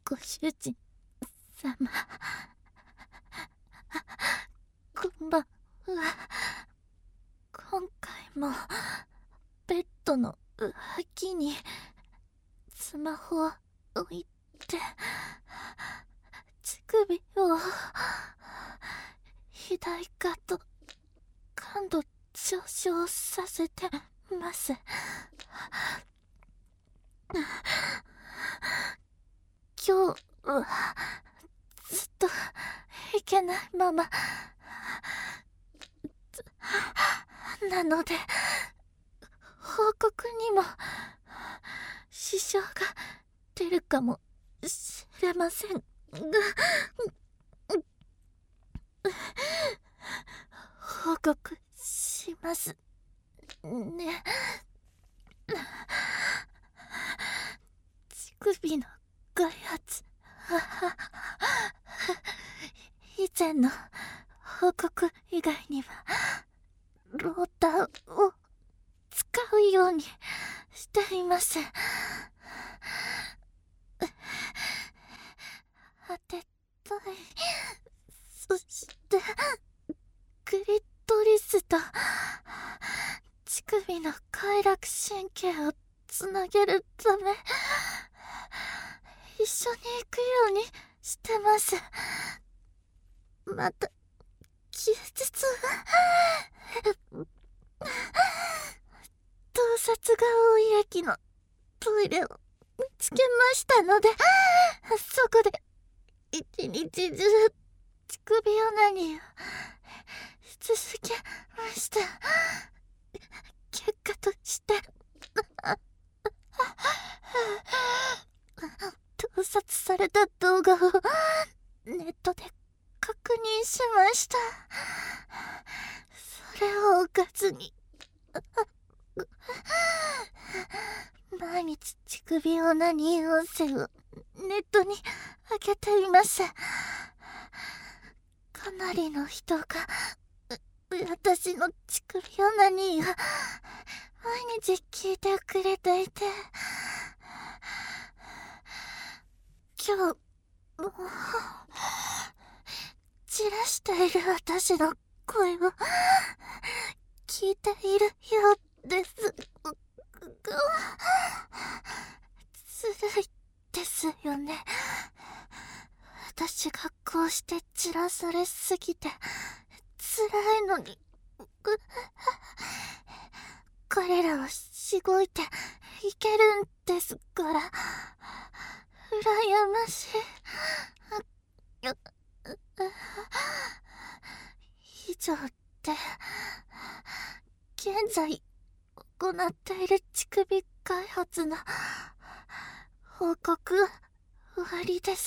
ご主人様、こんばんは。今回もベッドの脇にスマホを置いて乳首を左肩と感度上昇させてます。今日はずっといけないままなので、報告にも支障が出るかもしれませんが、報告しますね。乳首の開発、以前の報告以外にはローターを使うようにしています。当てたい。そしてクリトリスと乳首の快楽神経をつなげるため一緒に行くようにしてます。また休日盗撮が多い駅のトイレを見つけましたので、そこで一日中乳首オナニーをし続けました。結果として盗撮された動画をネットで確認しました。それをおかずに毎日乳首オナニー音声をネットに上げています。かなりの人が私の乳首オナニーを毎日聞いてくれていて、今日も散らしている私の声を聞いているようです。辛いですよね。私がこうして散らされすぎて辛いのに、彼らはしごいていけるんですから、羨ましい。以上で現在行っている乳首開発の報告終わりです。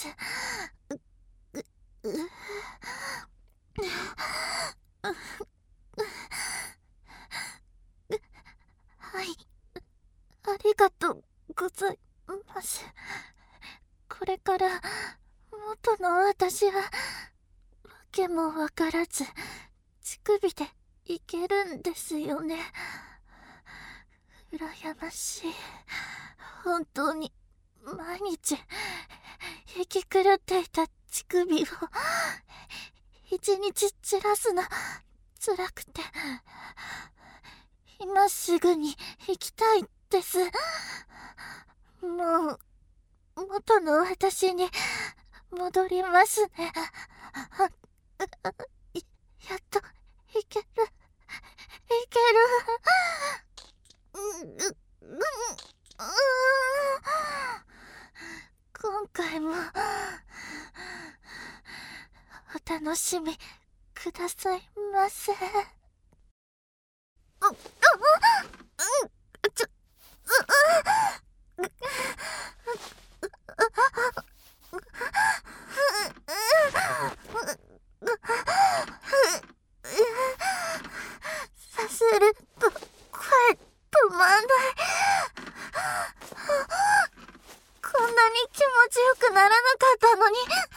はい、ありがとうございます。これから元の私はわけもわからず乳首でいけるんですよね。羨ましい。本当に毎日生き狂っていた乳首を一日散らすの辛くて、今すぐに行きたいです。もう元の私に戻りますね。やっといける。今回もお楽しみくださいませ。させると声止まんない。こんなに気持ちよくならなかったのに。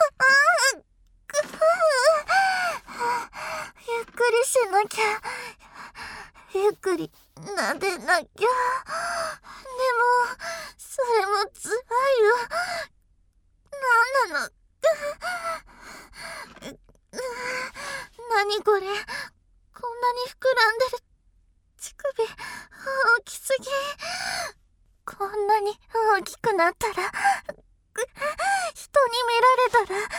ゆっくりしなきゃ。ゆっくり撫でなきゃ。でもそれも辛いよ。 大きくなったら、人に見られたら、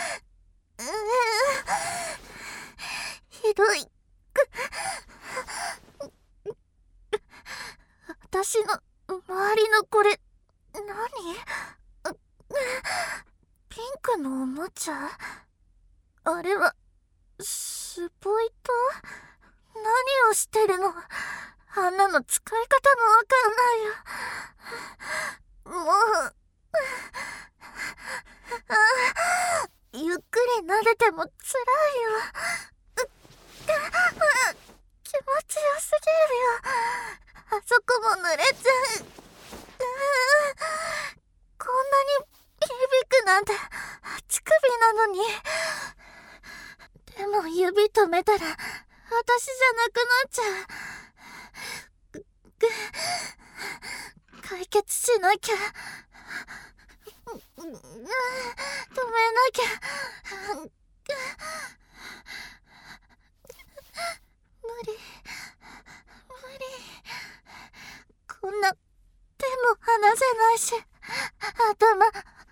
ひどい。私の周りのこれ、何？ピンクのおもちゃ？あれは、スポイト？何をしてるの？あんなの使い方もわかんないよ。もう、ゆっくり撫でても辛いよ。気持ちよすぎるよ。あそこも濡れちゃう。こんなに響くなんて乳首なのに。でも指止めたら私じゃなくなっちゃう。解決しなきゃ。止めなきゃ。無理。こんな手も離せないし、頭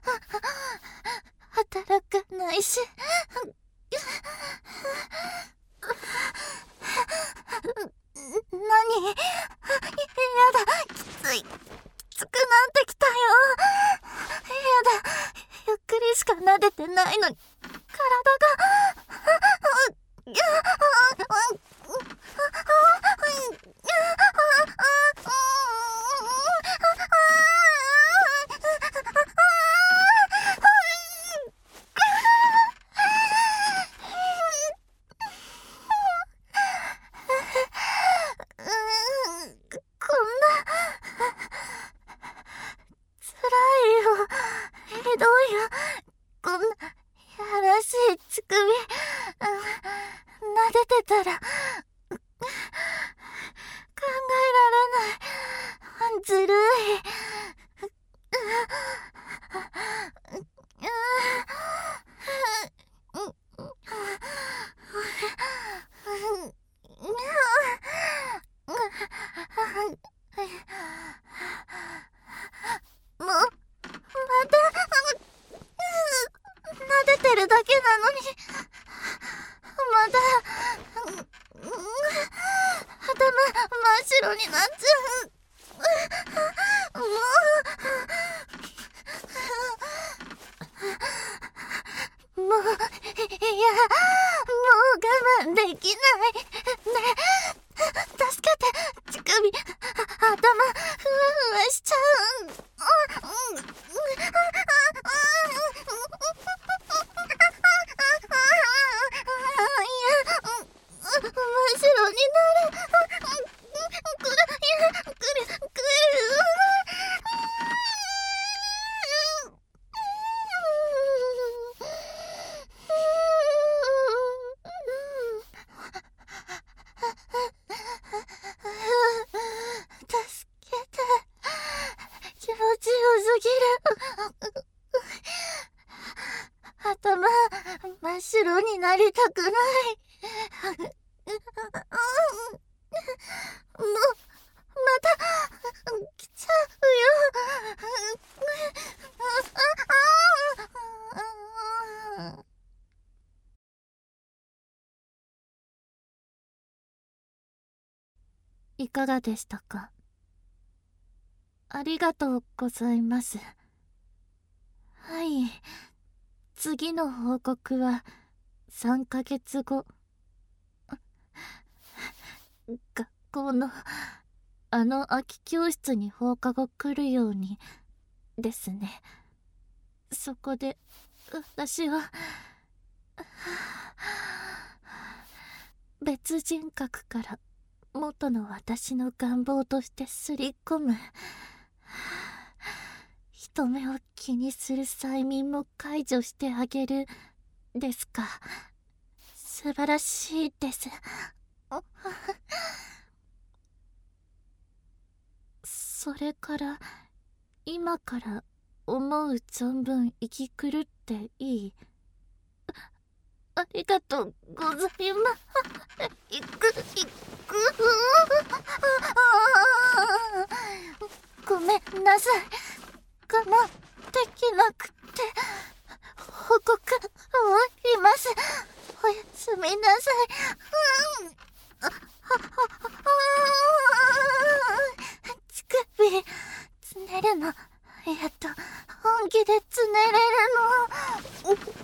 働かないし。何？やだ、きつい。きつくなってきたよ。やだ、ゆっくりしか撫でてないのに、体が。ひどいよ。こんなやらしい乳首、撫でてたら考えられない。ずるい。もうまた撫でてるだけなのに、まだ頭真っ白になっちゃう。もういや、もう我慢できない。ね、助けて。乳首、頭ふわふわしちゃう。真っ白になる。助けて。気持ちよすぎる。頭真っ白になりたくない。もうまた来ちゃうよ。いかがでしたか？ありがとうございます。はい、次の報告は3ヶ月後。学校の空き教室に放課後来るようにですね。そこで私は別人格から元の私の願望としてすり込む。人目を気にする催眠も解除してあげるですか。素晴らしいです。それから今から思う存分生き狂っていい？ありがとうございます。行く。ごめんなさい。我ります。おやすみなさい。乳首つねるのやっと本気でつねれるの。